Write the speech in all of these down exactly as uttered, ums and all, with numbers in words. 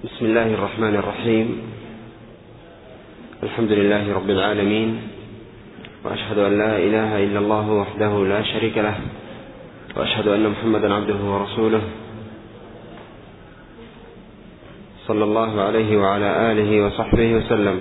بسم الله الرحمن الرحيم. الحمد لله رب العالمين، وأشهد أن لا إله إلا الله وحده لا شريك له، وأشهد أن محمدا عبده ورسوله، صلى الله عليه وعلى آله وصحبه وسلم.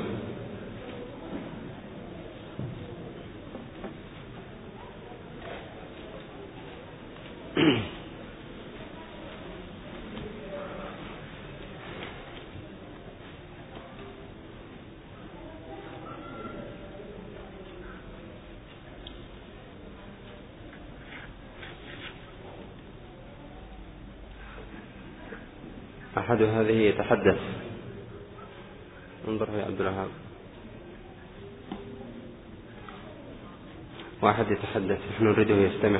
أحد هذه يتحدث. انظر يا عبد الوهاب، واحد يتحدث نحن نريده يستمع.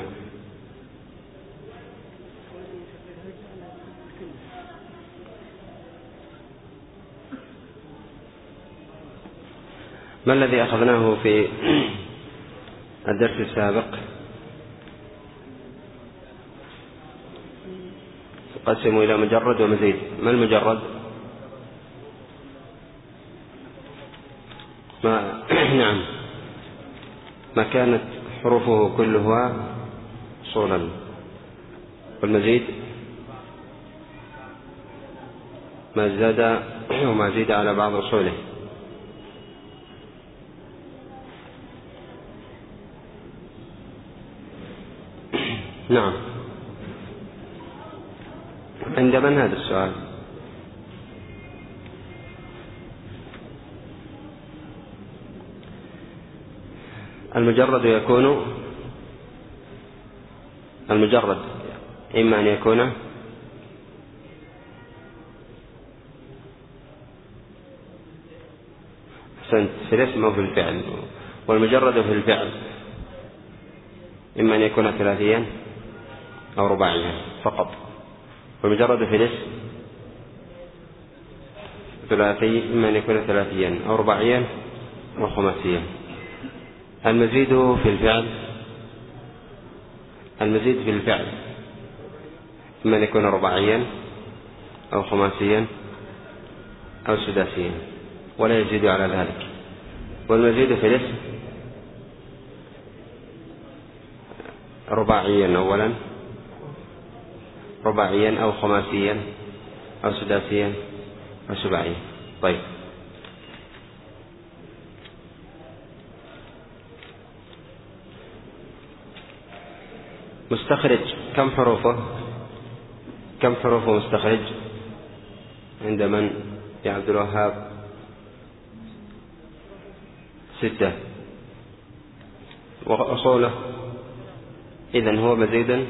ما الذي أخذناه في الدرس السابق؟ قسموا إلى مجرد ومزيد. ما المجرد؟ ما نعم ما كانت حروفه كلها صولا. والمزيد ما زاد وما زيد على بعض أصوله. نعم. عند من هذا السؤال؟ المجرد يكون المجرد إما أن يكون أحسنت في الاسم أو في الفعل. والمجرد في الفعل إما أن يكون ثلاثيا أو رباعيا فقط. والمجرد في الاسم ثلاثي، إما أن يكون ثلاثيا أو رباعيا أو خماسيا. المزيد في الفعل المزيد في الفعل إما أن يكون رباعيا أو خماسيا أو سداسيا، ولا يزيد على ذلك. والمزيد في الاسم رباعيا أولا، رباعيا أو خماسيا أو سداسيا أو سباعيا. طيب، مستخرج كم حروفه؟ كم حروفه مستخرج عند من يا عبد الوهاب؟ ستة. وأصوله إذن هو مزيدا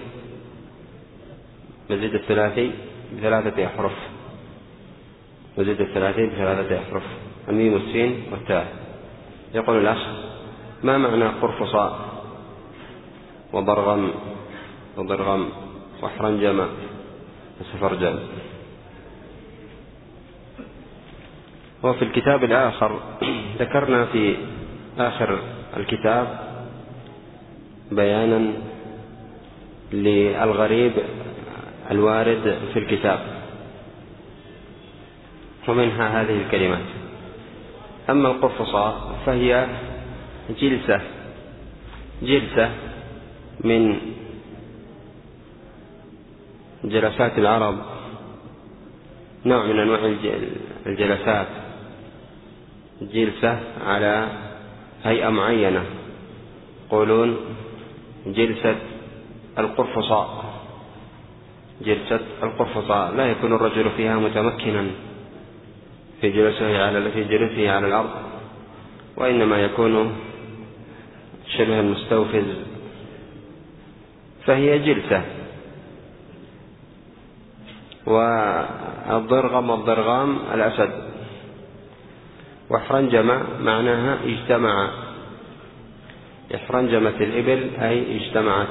مزيد الثلاثي بثلاثة أحرف. مزيد الثلاثي بثلاثة أحرف، الميم والسين والتاء. يقول الأخ: ما معنى قرفصاء وضرغم وضرغم وحرنجم وسفرجل؟ وفي الكتاب الآخر ذكرنا في آخر الكتاب بيانا للغريب الوارد في الكتاب، ومنها هذه الكلمات. أما القرفصاء فهي جلسة جلسة من جلسات العرب، نوع من أنواع الجلسات، جلسة على هيئة معينة، يقولون جلسة القرفصاء. جلسة القرفصاء لا يكون الرجل فيها متمكنا في جلسه على في جلسه على الأرض، وإنما يكون شبه المستوفز، فهي جلسة. والضرغم والضرغام الأسد. وحرنجم معناها اجتمع، احرنجمت الإبل أي اجتمعت.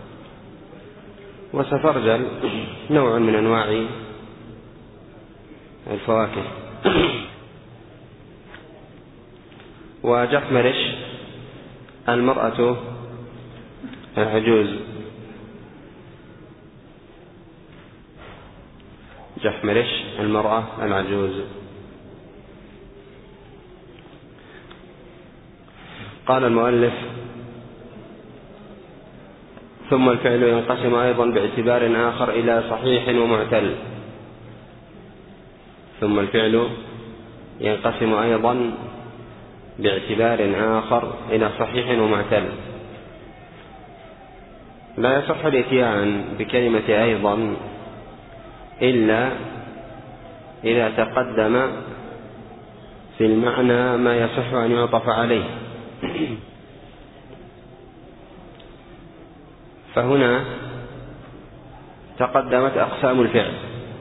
وسفرجل نوع من أنواع الفواكه. وجحمرش المرأة العجوز. جحمرش المرأة العجوز. قال المؤلف: ثم الفعل ينقسم أيضا باعتبار آخر إلى صحيح ومعتل. ثم الفعل ينقسم أيضا باعتبار آخر إلى صحيح ومعتل. لا يصح الإتيان بكلمة أيضا إلا إذا تقدم في المعنى ما يصح أن يعطف عليه. فهنا تقدمت أقسام الفعل،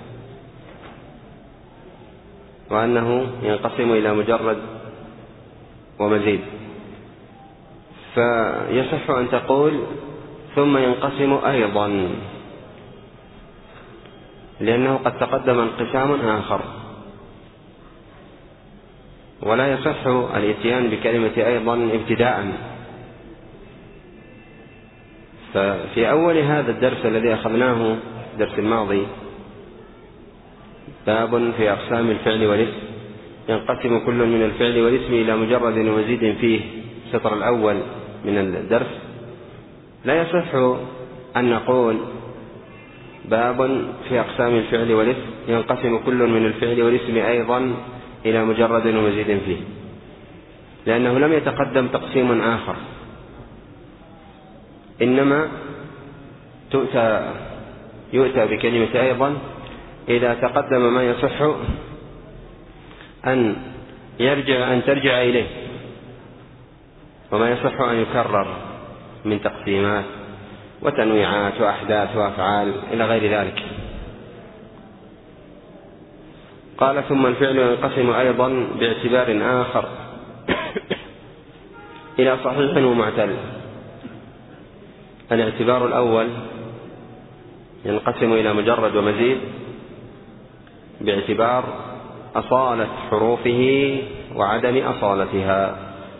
وأنه ينقسم إلى مجرد ومزيد، فيصح أن تقول ثم ينقسم أيضا، لأنه قد تقدم انقسام آخر. ولا يصح الإتيان بكلمة أيضا ابتداء. ففي أول هذا الدرس الذي أخذناه الدرس الماضي باب في أقسام الفعل والاسم، ينقسم كل من الفعل والاسم إلى مجرد ومزيد فيه، السطر الأول من الدرس. لا يصح أن نقول باب في أقسام الفعل والاسم ينقسم كل من الفعل والاسم أيضا إلى مجرد ومزيد فيه، لأنه لم يتقدم تقسيم آخر، إنما تؤتى يؤتى بكلمة أيضا إذا تقدم ما يصح أن يرجع أن ترجع إليه، وما يصح أن يكرر من تقسيمات وتنويعات وأحداث وأفعال إلى غير ذلك. قال: ثم الفعل ينقسم أيضا باعتبار آخر إلى صحيح ومعتل. الاعتبار الأول ينقسم إلى مجرد ومزيد باعتبار أصالة حروفه وعدم أصالتها،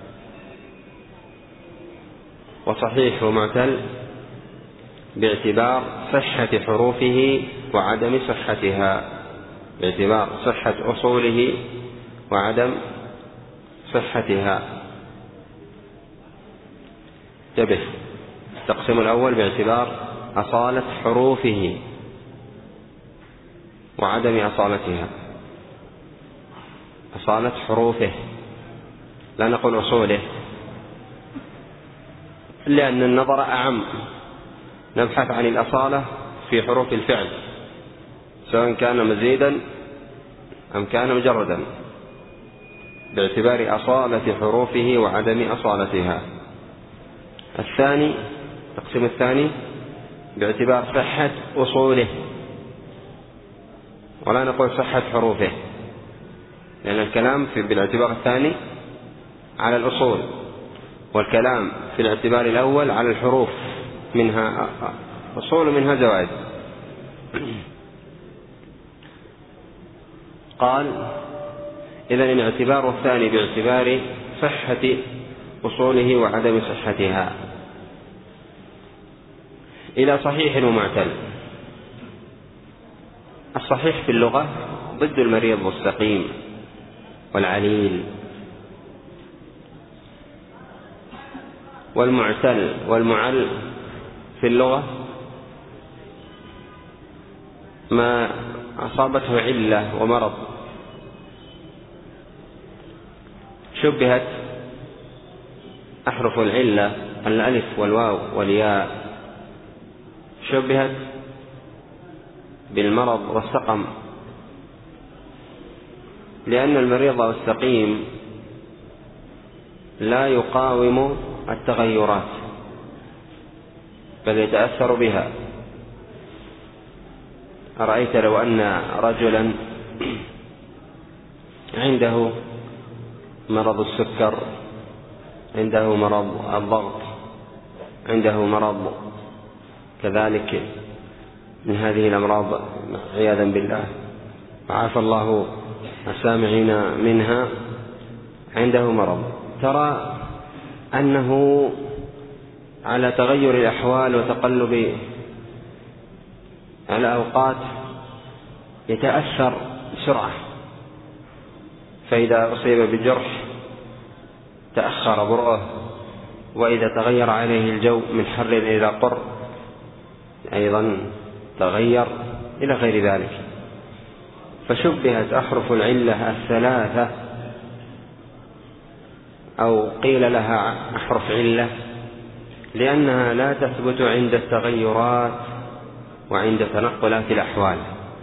وصحيح ومعتل باعتبار صحة حروفه وعدم صحتها، باعتبار صحة أصوله وعدم صحتها. انتبه، التقسيم الأول باعتبار أصالة حروفه وعدم أصالتها. أصالة حروفه، لا نقول أصوله، لأن النظر أعم. نبحث عن الأصالة في حروف الفعل سواء كان مزيدا أم كان مجردا، باعتبار أصالة حروفه وعدم أصالتها. الثاني، التقسيم الثاني باعتبار صحة أصوله، ولا نقول صحة حروفه، لأن الكلام في بالاعتبار الثاني على الأصول، والكلام في الاعتبار الأول على الحروف، منها أصول ومنها زوائد. قال: إذن الاعتبار الثاني باعتبار صحة أصوله وعدم صحتها إلى صحيح ومعتل. الصحيح في اللغة ضد المريض والسقيم والعليل، والمعتل والمعل في اللغة ما أصابته علة ومرض شبهت أحرف العلة الألف والواو والياء، شبهت بالمرض والسقم، لأن المريض والسقيم لا يقاوم التغيرات بل يتأثر بها. أرأيت لو أن رجلا عنده مرض السكر، عنده مرض الضغط، عنده مرض كذلك من هذه الأمراض عياذا بالله، عافى الله السامعين منها، عنده مرض، ترى أنه على تغير الأحوال وتقلب الأوقات يتأثر بسرعة، فإذا أصيب بجرح تأخر برؤه، وإذا تغير عليه الجو من حر إلى قر أيضا تغير إلى غير ذلك. فشبهت أحرف العلة الثلاثة، أو قيل لها أحرف علة لأنها لا تثبت عند التغيرات وعند تنقلات الأحوال.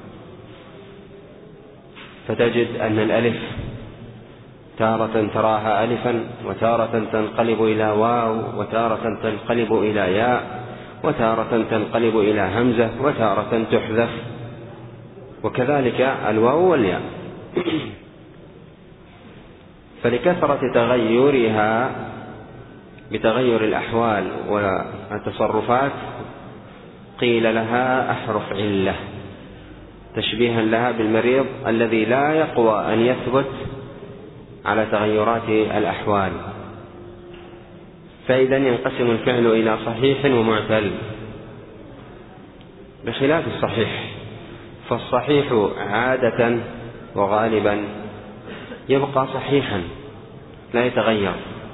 فتجد أن الألف تارة تراها ألفا، وتارة تنقلب إلى واو، وتارة تنقلب إلى ياء، وتارة تنقلب إلى همزة، وتارة تحذف، وكذلك الواو والياء. فلكثرة تغيرها بتغير الأحوال والتصرفات قيل لها أحرف علة، تشبيها لها بالمريض الذي لا يقوى أن يثبت على تغيرات الأحوال. فإذا ينقسم الفعل إلى صحيح ومعتل بخلاف الصحيح. فالصحيح عادة وغالبا يبقى صحيحا لا يتغير،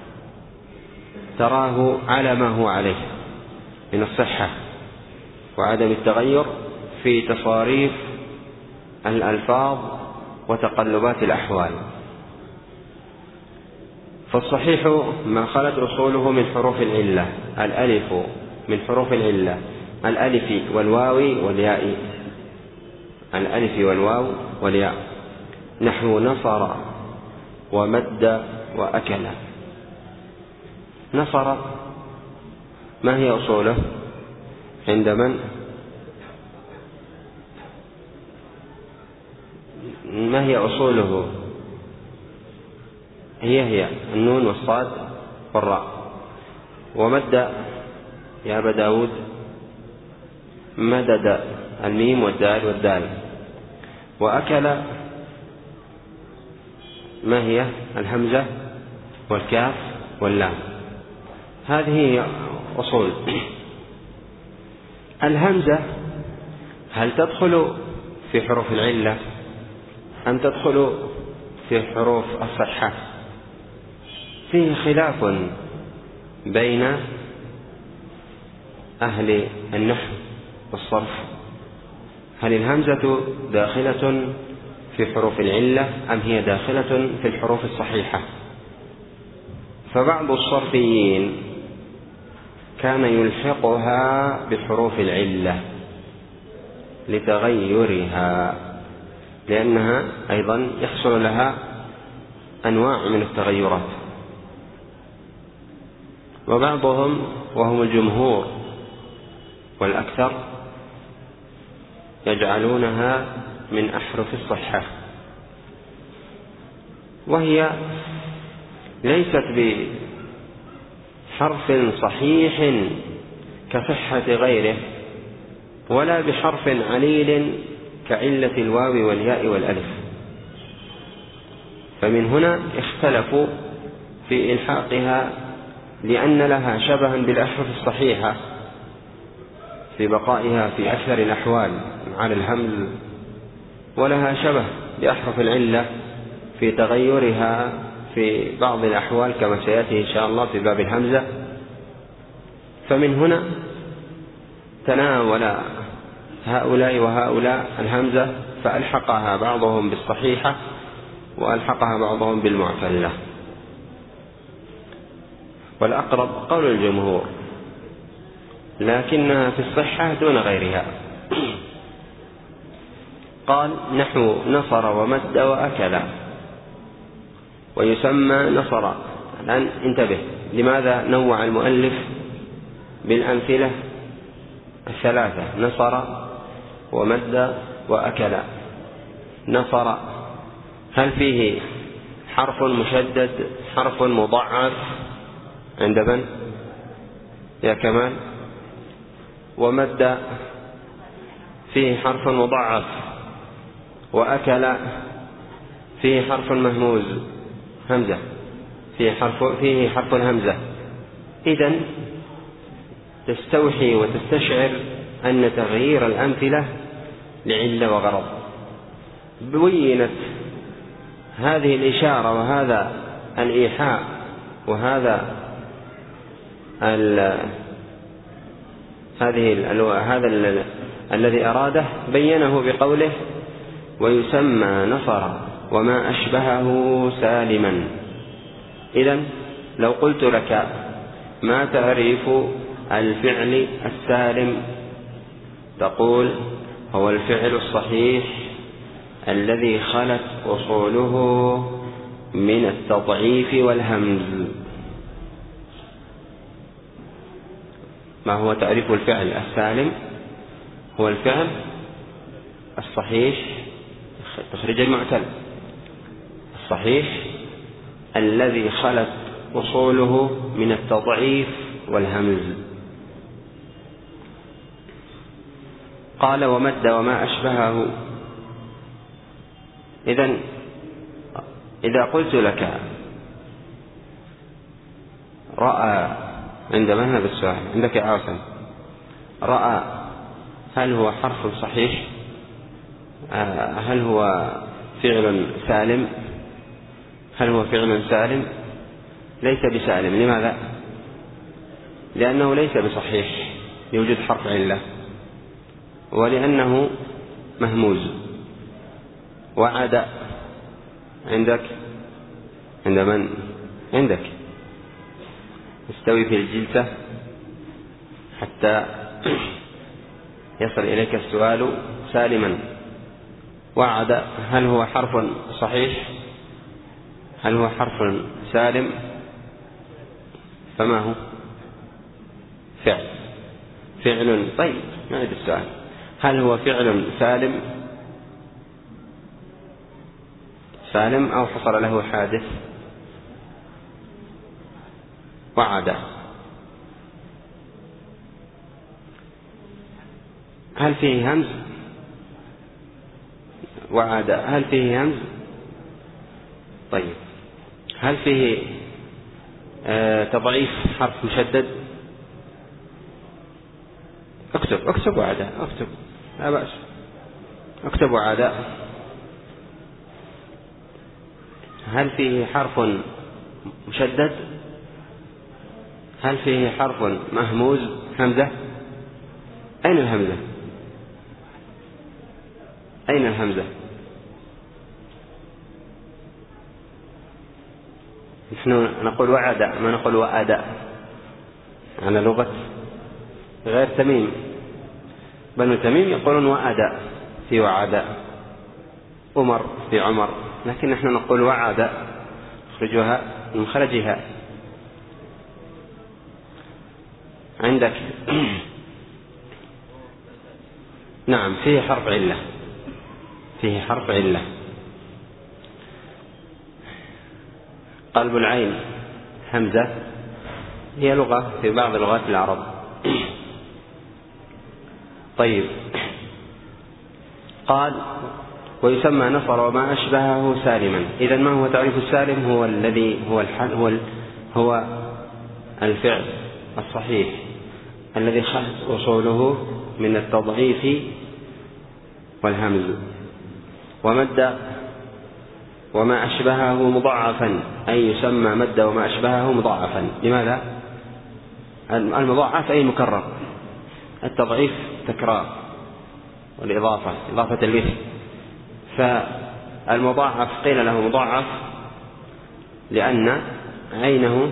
تراه على ما هو عليه من الصحة وعدم التغير في تصاريف الألفاظ وتقلبات الأحوال. فالصحيح ما خلت أصوله من حروف العلة، الألف من حروف العلة، الألف والواو والياء، الألف والواو والياء، نحو نصر ومد وأكل. نصر ما هي أصوله عند من؟ ما هي أصوله؟ هي هي النون والصاد والراء. ومد يا أبا داود مدد الميم والدال والدال. وأكل ما هي؟ الهمزة والكاف واللام. هذه هي أصول. الهمزة هل تدخل في حروف العلة أم تدخل في حروف الصحة؟ فيه خلاف بين أهل النحو والصرف، هل الهمزة داخلة في حروف العلة أم هي داخلة في الحروف الصحيحة؟ فبعض الصرفيين كان يلحقها بحروف العلة لتغيرها، لأنها أيضا يحصل لها أنواع من التغيرات. وبعضهم وهم الجمهور والأكثر يجعلونها من أحرف الصحة، وهي ليست بحرف صحيح كصحة غيره، ولا بحرف عليل كعلة الواو والياء والألف. فمن هنا اختلفوا في إلحاقها، لأن لها شبها بالأحرف الصحيحة في بقائها في أكثر الأحوال على الهمز، ولها شبه بأحرف العلة في تغيرها في بعض الأحوال كما سيأتي إن شاء الله في باب الهمزة. فمن هنا تناول هؤلاء وهؤلاء الهمزة، فألحقها بعضهم بالصحيحة وألحقها بعضهم بالمعتلة، والأقرب قول الجمهور، لكنها في الصحة دون غيرها. قال نحو نصر ومد وأكل، ويسمى نصر. الآن انتبه لماذا نوع المؤلف بالأمثلة الثلاثة: نصر ومد وأكل. نصر هل فيه حرف مشدد، حرف مضاعف عند من يا كمال؟ ومد فيه حرف مضاعف، وأكل فيه حرف مهموز همزة، فيه حرف فيه حرف همزة. إذن تستوحي وتستشعر أن تغيير الأمثلة لعلة وغرض، بينت هذه الإشارة وهذا الإيحاء وهذا ال هذه ال هذا ال الذي أراده بينه بقوله ويسمى نصر وما أشبهه سالما. إذن لو قلت لك ما تعريف الفعل السالم تقول هو الفعل الصحيح الذي خلت أصوله من التضعيف والهمز. ما هو تعريف الفعل السالم؟ هو الفعل الصحيح تخرج المعتل الصحيح الذي خلت أصوله من التضعيف والهمز. قال ومد وما أشبهه. إذن إذا قلت لك رأى عند من هذا السؤال عندك يا عاصم؟ رأى هل هو حرف صحيح؟ هل هو فعل سالم؟ هل هو فعل سالم؟ ليس بسالم. لماذا؟ لأنه ليس بصحيح يوجد حرف علة، ولأنه مهموز. وعد عندك عند من؟ عندك استوي في الجلسة حتى يصل إليك السؤال سالما. وعد هل هو حرف صحيح؟ هل هو حرف سالم؟ فما هو؟ فعل فعل طيب نعيد السؤال، هل هو فعل سالم سالم أو حصل له حادث؟ وعد هل فيه همز؟ وعد هل فيه همز؟ طيب هل فيه آه تضعيف حرف مشدد؟ اكتب اكتب وعد اكتب لا بأس اكتب وعد. هل فيه حرف مشدد؟ هل فيه حرف مهموز همزة؟ أين الهمزة؟ أين الهمزة؟ نحن نقول وعد ما نقول وعد على لغة غير تميم. بنو تميم يقولون وعد في وعد، عمر في عمر، لكن نحن نقول وعد نخرجها من مخرجها. عندك نعم فيه حرف علة، فيه حرف علة. قلب العين همزة هي لغة في بعض لغات العرب. طيب قال ويسمى نصر وما أشبهه سالما. إذن ما هو تعريف السالم؟ هو الذي هو الحل هو, ال هو الفعل الصحيح الذي خلت أصوله من التضعيف والهمز. ومد وما أشبهه مضاعفا، أي يسمى مد وما أشبهه مضاعفا. لماذا؟ المضاعف أي مكرر، التضعيف تكرار، والإضافة إضافة المثل. فالمضاعف قيل له مضاعف لأن عينه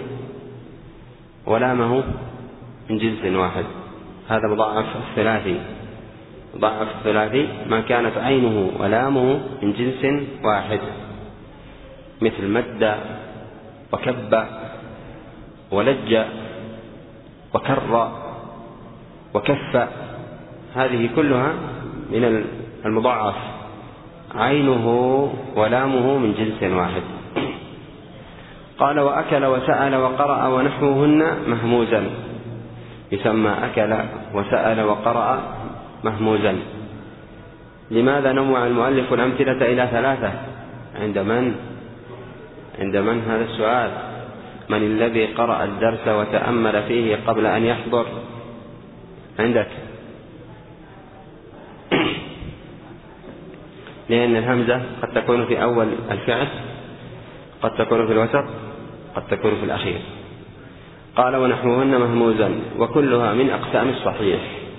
ولامه من جنس واحد. هذا مضاعف الثلاثي. مضاعف الثلاثي ما كانت عينه ولامه من جنس واحد، مثل مد وكب ولج وكر وكف، هذه كلها من المضاعف عينه ولامه من جنس واحد. قال وأكل وسأل وقرأ ونحوهن مهموزا. يسمى أكل وسأل وقرأ مهموزا. لماذا نوع المؤلف الأمثلة إلى ثلاثة؟ عند من؟ عند من هذا السؤال؟ من الذي قرأ الدرس وتأمل فيه قبل أن يحضر؟ عندك. لأن الهمزة قد تكون في أول الفعل، قد تكون في الوسط، قد تكون في الأخير. قال ونحوهن مهموزا وكلها من أقسام الصحيح.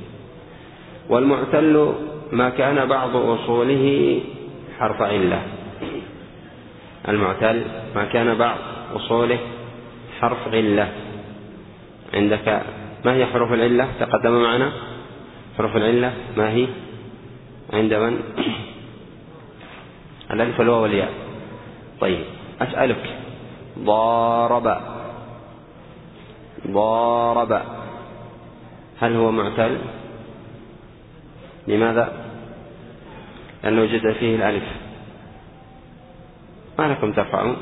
والمعتل ما كان بعض أصوله حرف علة. المعتل ما كان بعض أصوله حرف علة. عندك ما هي حروف العلة؟ تقدم معنا حروف العلة ما هي عند من؟ الألف والواو والياء. طيب أسألك، ضارب ضارب هل هو معتل؟ لماذا؟ لأنه وجد فيه الألف. ما لكم ترفعون؟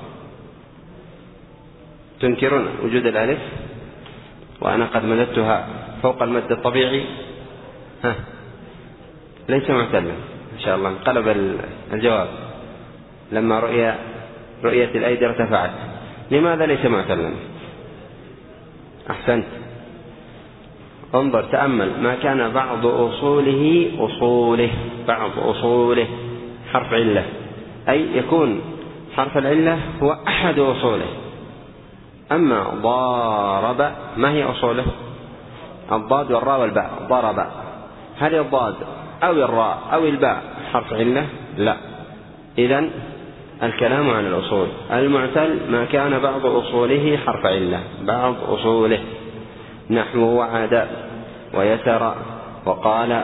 تنكرون وجود الألف وأنا قد مددتها فوق المد الطبيعي. ها، ليس معتلا إن شاء الله. انقلب الجواب لما رؤية رؤية الأيدي ارتفعت. لماذا ليس معتلا؟ أحسنت. انظر تأمل، ما كان بعض أصوله أصوله بعض أصوله حرف علة، أي يكون حرف العلة هو أحد أصوله. أما ضارب ما هي أصوله؟ الضاد والراء والباء. ضرب، هل الضاد أو الراء أو الباء حرف علة؟ لا. إذن الكلام عن الأصول. المعتل ما كان بعض أصوله حرف علة، بعض أصوله، نحو وعد ويسر وقال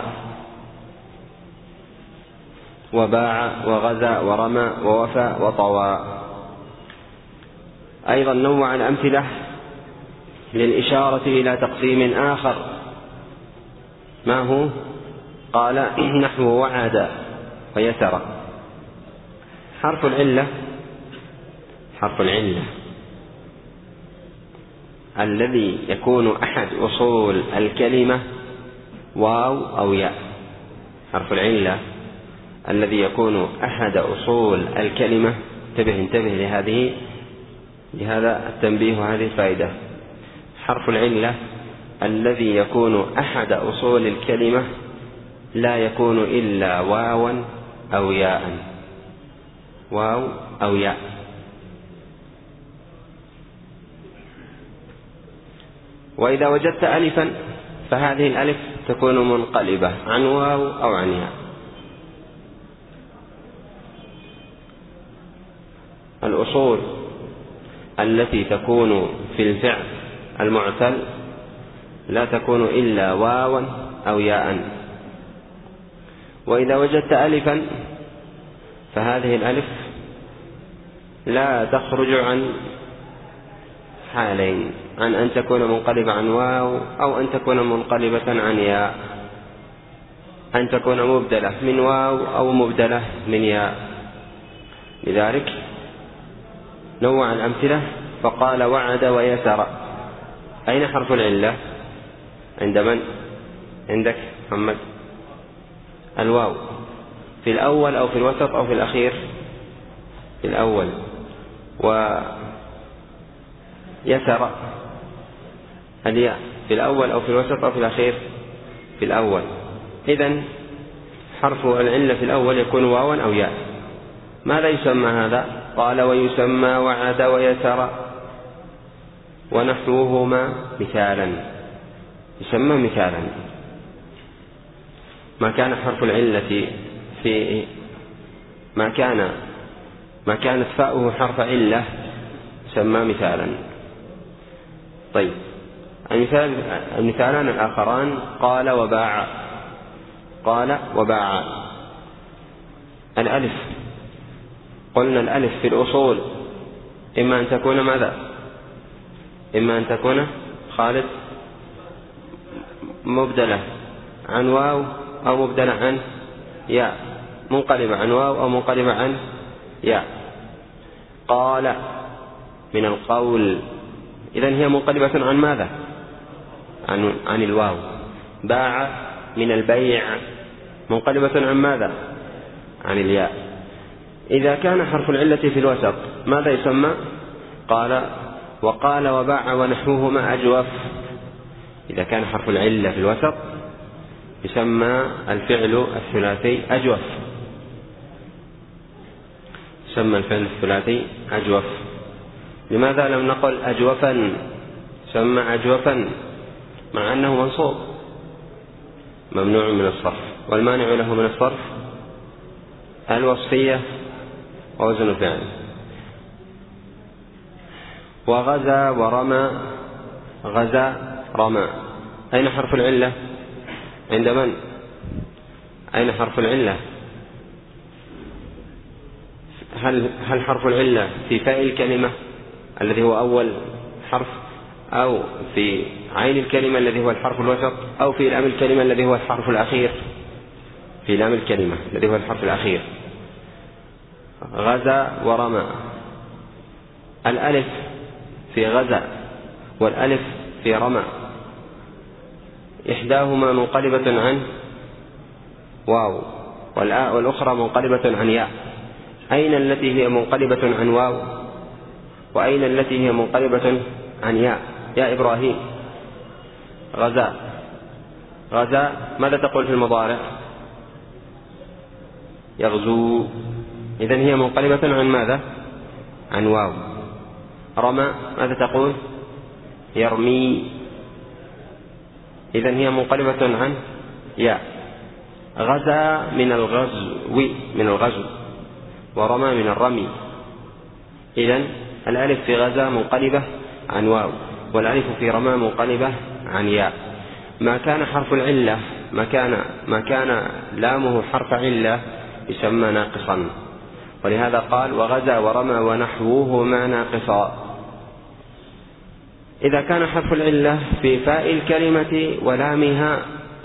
وباع وغزا ورمى ووفى وطوى. أيضا نوع الأمثلة للإشارة إلى تقسيم آخر. ما هو؟ قال نحو وعد ويسر. حرف العلة حرف العلة الذي يكون أحد أصول الكلمة واو أو ياء. حرف العلة الذي يكون أحد أصول الكلمة. انتبه انتبه لهذه لهذا التنبيه وهذه الفائدة. حرف العلة الذي يكون أحد أصول الكلمة لا يكون إلا واوا أو ياء. واو أو ياء. وإذا وجدت ألفا فهذه الألف تكون منقلبة عن واو أو عن ياء. الأصول التي تكون في الفعل المعتل لا تكون إلا واوا أو ياء. وإذا وجدت ألفا فهذه الألف لا تخرج عن حالين، عن أن تكون منقلبة عن واو أو أن تكون منقلبة عن ياء. أن تكون مبدلة من واو أو مبدلة من ياء. لذلك نوع الأمثلة فقال وعد ويسر. أين حرف العلة؟ عند من؟ عندك محمد؟ الواو. في الأول أو في الوسط أو في الأخير؟ في الأول. ويسر الياء في الأول أو في الوسط أو في الأخير؟ في الأول. إذن حرف العلة في الأول يكون واوا أو ياء. ماذا يسمى هذا؟ قال ويسمى وعد ويسر ونحوهما مثالا. يسمى مثالا. ما كان حرف العلة في ما كان ما كانت فاؤه حرف علة يسمى مثالا. طيب المثال المثالان الآخران قال وباع. قال وباع. الألف قلنا الألف في الأصول إما أن تكون ماذا؟ إما أن تكون خالد مبدلة عن واو أو مبدلة عن ياء، منقلبة عن واو أو منقلبة عن ياء. قال من القول، إذن هي منقلبة عن ماذا؟ عن, عن الواو. باع من البيع، منقلبة عن ماذا؟ عن الياء. إذا كان حرف العلة في الوسط ماذا يسمى؟ قال وقال وباع ونحوهما أجوف. إذا كان حرف العلة في الوسط يسمى الفعل الثلاثي أجوف. يسمى الفعل الثلاثي أجوف. لماذا لم نقل أجوفا؟ سمى أجوفا مع أنه منصوب ممنوع من الصرف، والمانع له من الصرف الوصفية ووزن الفعل. وغزا ورمى، غزا رمى، أين حرف العلة عند من؟ أين حرف العلة؟ هل هل حرف العلة في فاء الكلمة الذي هو أول حرف، أو في عين الكلمة الذي هو الحرف الوسط، أو في لام الكلمة الذي هو الحرف الأخير؟ في لام الكلمة الذي هو الحرف الأخير. غزا ورمى، الألف في غزا والألف في رمى، إحداهما منقلبة عن واو والأخرى منقلبة عن ياء. أين التي هي منقلبة عن واو وأين التي هي منقلبة عن ياء؟ يا إبراهيم. غزا، غزا ماذا تقول في المضارع؟ يغزو، إذن هي منقلبة عن ماذا؟ عن واو. رمى ماذا تقول؟ يرمي، إذن هي منقلبة عن ياء. غزا من الغزو من الغزو ورمى من الرمي، إذن الألف في غزا منقلبة عن واو والألف في رمى منقلبة عن ياء. ما كان حرف العلة ما كان ما كان لامه حرف علة يسمى ناقصا، ولهذا قال وغزا ورمى ونحوهما ناقصا. إذا كان حرف العلة في فاء الكلمة ولامها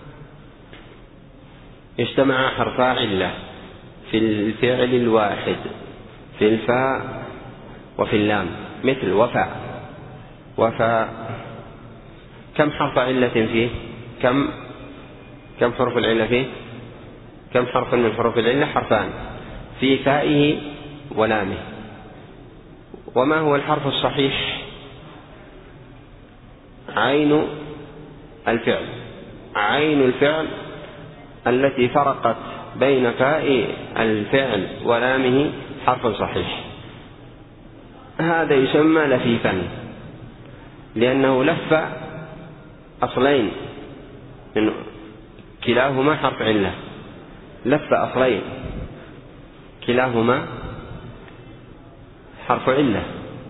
اجتمع حرفا علة في الفعل الواحد، في الفاء وفي اللام، مثل وفاء. وفاء كم حرف علة فيه؟ كم كم حرف العلة فيه؟ كم حرف من حروف العلة؟ حرفان في فائه ولامه. وما هو الحرف الصحيح؟ عين الفعل، عين الفعل التي فرقت بين فاء الفعل ولامه حرف صحيح، هذا يسمى لفيفا، لأنه لف أصلين من كلاهما حرف علة، لف أصلين كلاهما حرف علة.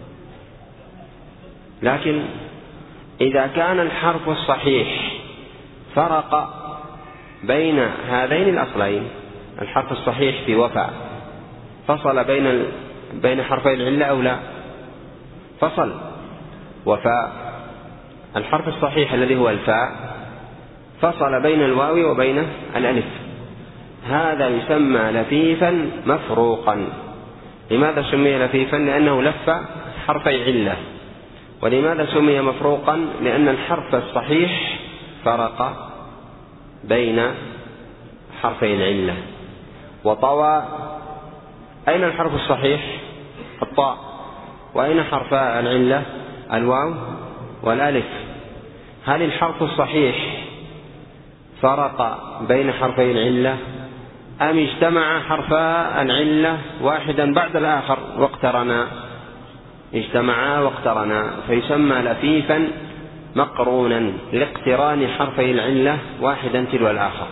لكن إذا كان الحرف الصحيح فرق بين هذين الأصلين، الحرف الصحيح في وفاء فصل بين بين حرفي العلة أو لا؟ فصل. وفاء الحرف الصحيح الذي هو الفاء فصل بين الواو وبين الألف، هذا يسمى لفيفا مفروقا. لماذا سمي لفيفا؟ لأنه لف حرفي علة. ولماذا سمي مفروقا؟ لأن الحرف الصحيح فرق بين حرفي العلة. وطوى، أين الحرف الصحيح؟ الطاء. وأين حرفا العلة؟ الواو والألف. هل الحرف الصحيح فرق بين حرفي العلة أم اجتمع حرفا العلة واحدا بعد الآخر واقترنا؟ اجتمعا واقترنا، فيسمى لفيفا مقرونا لاقتران حرفي العلة واحدا تلو الآخر.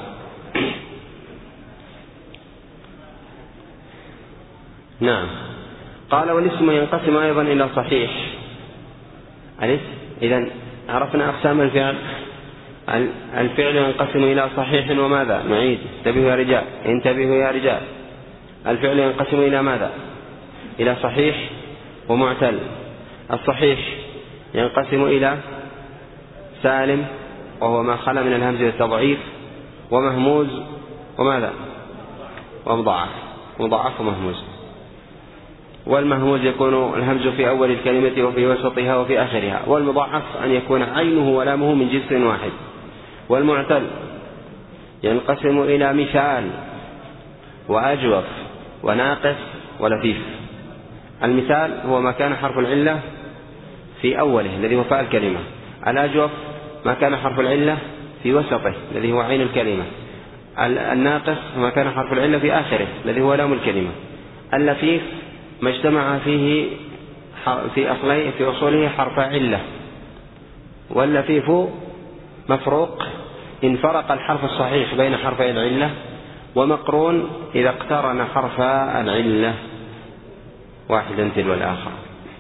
نعم. قال والاسم ينقسم أيضا إلى صحيح. الاسم، إذن عرفنا أقسام الفعل. الفعل ينقسم إلى صحيح وماذا؟ نعيد، انتبهوا يا رجال، انتبهوا يا رجال. الفعل ينقسم إلى ماذا؟ إلى صحيح ومعتل. الصحيح ينقسم إلى سالم وهو ما خلا من الهمز والتضعيف، ومهموز وماذا؟ ومضاعف، مضاعف ومهموز. والمهموز يكون الهمز في أول الكلمة وفي وسطها وفي آخرها، والمضاعف أن يكون عينه ولامه من جنس واحد. والمعتل ينقسم إلى مثال وأجوف وناقص ولفيف. المثال هو ما كان حرف العلة في أوله الذي هو فاء الكلمة. الأجوف ما كان حرف العلة في وسطه الذي هو عين الكلمة. الناقص ما كان حرف العلة في آخره الذي هو لام الكلمة. اللفيف ما اجتمع فيه في أصله في أصوله حرف علة، واللفيف مفروق إن فرق الحرف الصحيح بين حرفي العلة، ومقرون إذا اقترن حرف العلة واحدا تلو الآخر.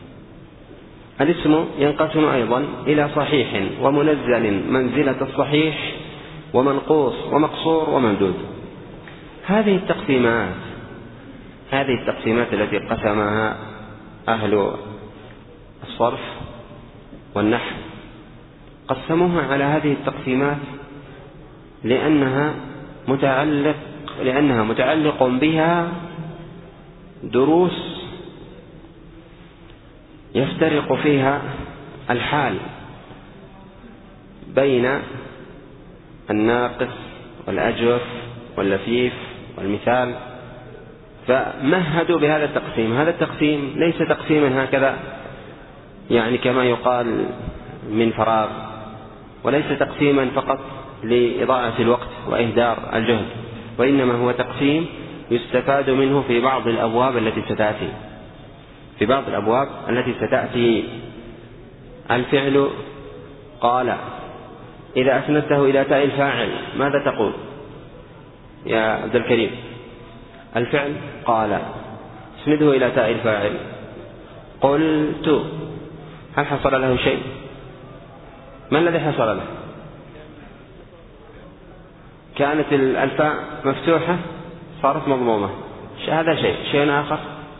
الاسم ينقسم أيضا إلى صحيح ومنزل منزلة الصحيح، ومنقوص ومقصور وممدود. هذه التقسيمات هذه التقسيمات التي قسمها أهل الصرف والنحو قسموها على هذه التقسيمات لأنها متعلق لأنها متعلق بها دروس يفترق فيها الحال بين الناقص والأجوف واللفيف والمثال، فمهدوا بهذا التقسيم. هذا التقسيم ليس تقسيما هكذا يعني كما يقال من فراغ، وليس تقسيما فقط لإضاعة الوقت وإهدار الجهد، وإنما هو تقسيم يستفاد منه في بعض الأبواب التي ستأتي في بعض الأبواب التي ستأتي. الفعل قال إذا أسندته إلى تاء الفاعل ماذا تقول يا عبد الكريم؟ الفعل قال اسنده إلى تاء الفاعل. قلت، هل حصل له شيء؟ ما الذي حصل له؟ كانت الفاء مفتوحة صارت مضمومة، هذا شيء. شيء آخر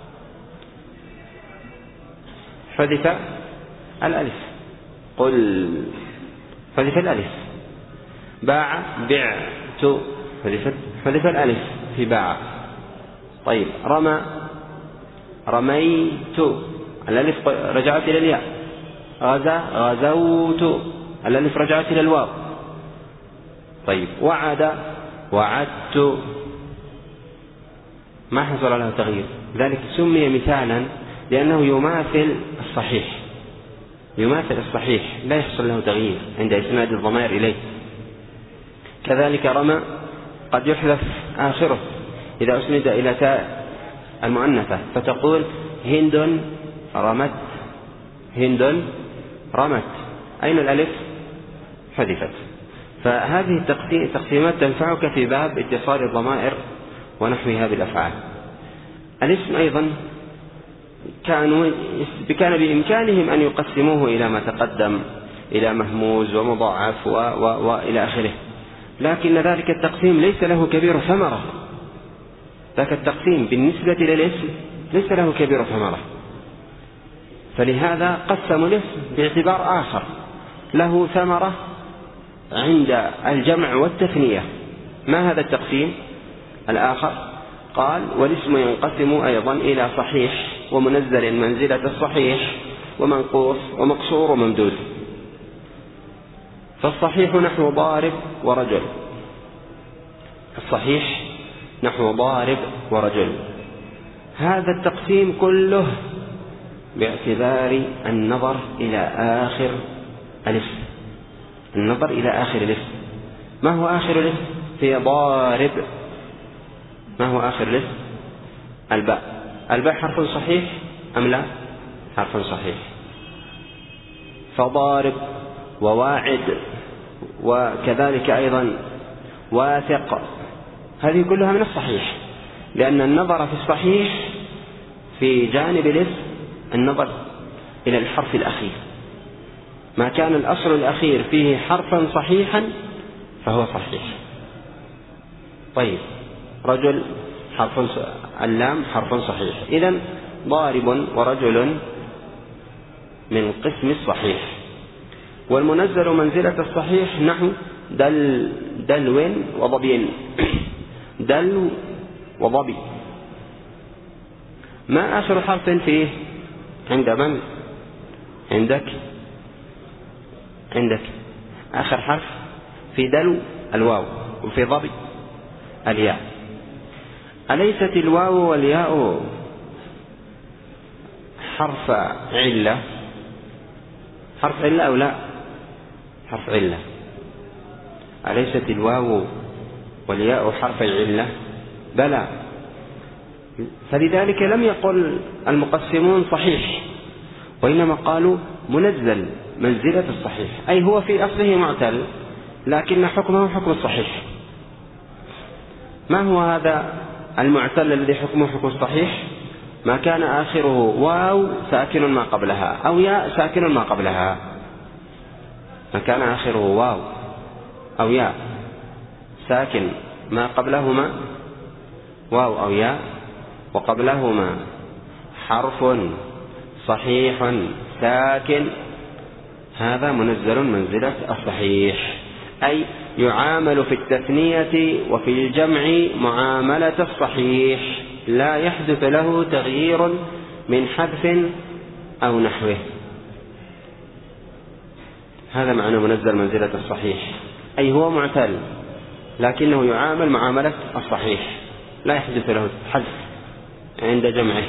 حذف الألف. قل حذف الألف. باع بعت حذف حذف الألف في باع. طيب رمى رميت الألف رجعت إلى الياء. غزا غزوت الألف رجعت إلى الواو. طيب وعد وعدت ما حصل له تغيير، ذلك سمي مثالا لأنه يماثل الصحيح يماثل الصحيح لا يحصل له تغيير عند إسناد الضمائر إليه. كذلك رمى قد يحذف آخره إذا أسند إلى تاء المؤنثة، فتقول هند رمت هند رمت، أين الألف؟ حذفت. فهذه التقسيمات تنفعك في باب اتصال الضمائر ونحوها بالأفعال. الاسم أيضا كانوا كان بإمكانهم أن يقسموه إلى ما تقدم، إلى مهموز ومضاعف و... و... وإلى آخره، لكن ذلك التقسيم ليس له كبير ثمرة. ذاك التقسيم بالنسبة للاسم ليس له كبير ثمرة، فلهذا قسموا الاسم باعتبار آخر له ثمرة عند الجمع والتثنية. ما هذا التقسيم الآخر؟ قال والاسم ينقسم أيضا إلى صحيح ومنزل منزلة الصحيح ومنقوص ومقصور وممدود. فالصحيح نحو ضارب ورجل الصحيح نحو ضارب ورجل. هذا التقسيم كله باعتبار النظر إلى آخر الاسم النظر إلى آخر الاسم. ما هو آخر الاسم في ضارب؟ ما هو آخر الاسم؟ الباء. الباء حرف صحيح أم لا؟ حرف صحيح. فضارب وواعد وكذلك أيضا واثق، هذه كلها من الصحيح، لأن النظر في الصحيح في جانب الاسم النظر إلى الحرف الأخير. ما كان الأصل الأخير فيه حرفا صحيحا فهو صحيح. طيب رجل حرف اللام حرف صحيح، إذن ضارب ورجل من قسم الصحيح. والمنزل منزلة الصحيح نحو دل دلو وضبي دلو وضبي. ما آخر حرف فيه عند من؟ عندك عندك آخر حرف في دلو الواو وفي ضبي الياء. أليست الواو والياء حرف علة؟ حرف علة أو لا؟ حرف علة. أليست الواو والياء حرف علة؟ بلى، فلذلك لم يقل المقسمون صحيح، وإنما قالوا منزل منزلة الصحيح، أي هو في أصله معتل لكن حكمه حكم الصحيح. ما هو هذا المعتل الذي حكمه حكم الصحيح؟ ما كان آخره واو ساكن ما قبلها أو ياء ساكن ما قبلها. ما كان آخره واو أو ياء ساكن ما قبلهما واو أو ياء وقبلهما حرف صحيح ساكن، هذا منزل منزلة الصحيح، أي يعامل في التثنية وفي الجمع معاملة الصحيح، لا يحدث له تغيير من حذف أو نحوه. هذا معنى منزل منزلة الصحيح، أي هو معتل لكنه يعامل معاملة الصحيح، لا يحدث له حذف عند جمعه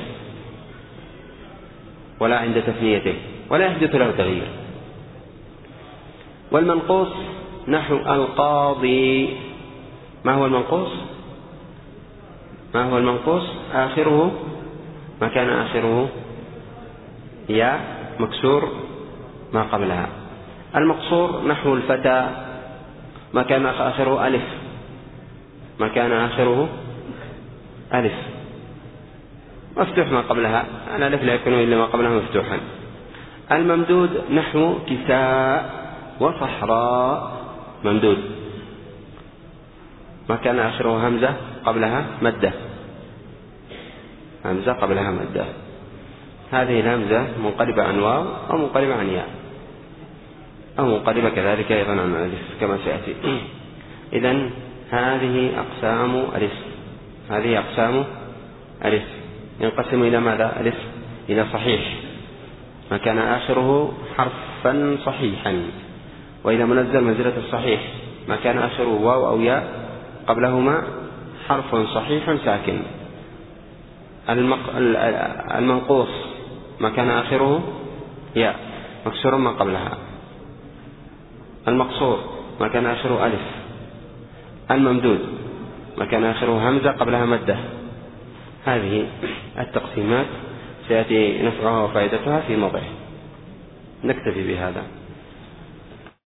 ولا عند تثنيته، ولا يحدث له تغيير. والمنقوص نحو القاضي. ما هو المنقوص؟ ما هو المنقوص؟ آخره ما كان آخره ياء مكسور ما قبلها. المقصور نحو الفتى، ما كان آخره ألف، ما كان آخره ألف مفتوح ما قبلها، الألف لا يكون إلا ما قبلها مفتوحا. الممدود نحو كساء وصحراء، ممدود ما كان آخره همزة قبلها مدة، همزة قبلها مدة. هذه الهمزة منقلبة عن واو أو منقلبة عن ياء أو منقلبة كذلك أيضا عن ألف كما سيأتي. إذن هذه أقسام الاسم، هذه أقسام الاسم. ينقسم إلى ماذا الاسم؟ إلى صحيح ما كان آخره حرفا صحيحا، وإلى منزل منزلة الصحيح ما كان آخره واو أو ياء قبلهما حرف صحيح ساكن. المنقوص ما كان آخره ياء مكسور ما قبلها. المقصور ما كان آخره ألف. الممدود ما كان آخره همزة قبلها مدة. هذه التقسيمات سيأتي نفعها وفائدتها في موضعه. نكتفي بهذا.